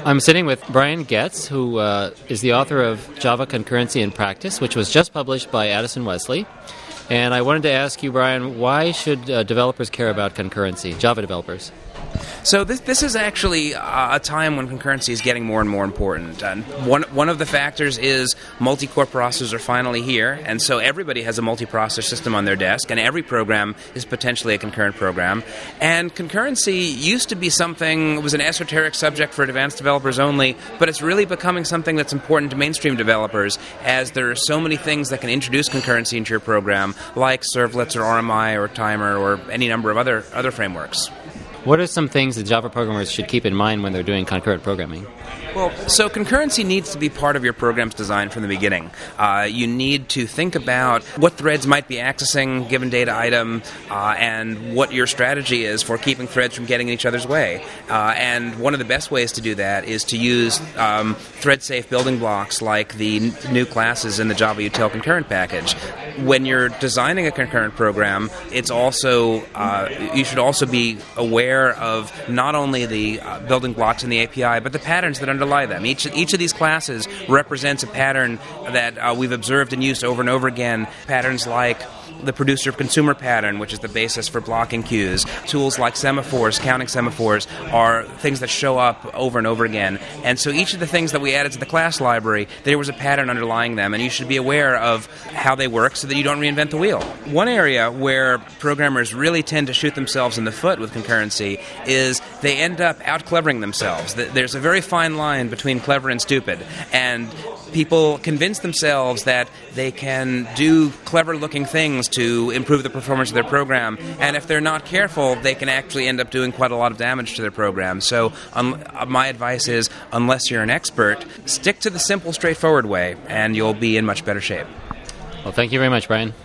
I'm sitting with Brian Getz, who is the author of Java Concurrency in Practice, which was just published by Addison Wesley. And I wanted to ask you, Brian, why should developers care about concurrency, Java developers? So this is actually a time when concurrency is getting more and more important. And one of the factors is multi-core processors are finally here, and so everybody has a multi-processor system on their desk, and every program is potentially a concurrent program. And concurrency used to be something, it was an esoteric subject for advanced developers only, but it's really becoming something that's important to mainstream developers, as there are so many things that can introduce concurrency into your program, like servlets or RMI or timer or any number of other frameworks. What are some things that Java programmers should keep in mind when they're doing concurrent programming? Well, so concurrency needs to be part of your program's design from the beginning. You need to think about what threads might be accessing given data item and what your strategy is for keeping threads from getting in each other's way. And one of the best ways to do that is to use thread-safe building blocks like the new classes in the Java Util concurrent package. When you're designing a concurrent program, it's also you should also be aware of not only the building blocks in the API, but the patterns that underlie them. Each of these classes represents a pattern that we've observed and used over and over again. Patterns like the producer-consumer pattern, which is the basis for blocking queues. Tools like semaphores, counting semaphores, are things that show up over and over again. And so each of the things that we added to the class library, there was a pattern underlying them, and you should be aware of how they work so that you don't reinvent the wheel. One area where programmers really tend to shoot themselves in the foot with concurrency is they end up out-clevering themselves. There's a very fine line between clever and stupid, and people convince themselves that they can do clever-looking things to improve the performance of their program, and if they're not careful, they can actually end up doing quite a lot of damage to their program. So my advice is, unless you're an expert, stick to the simple, straightforward way, and you'll be in much better shape. Well, thank you very much, Brian.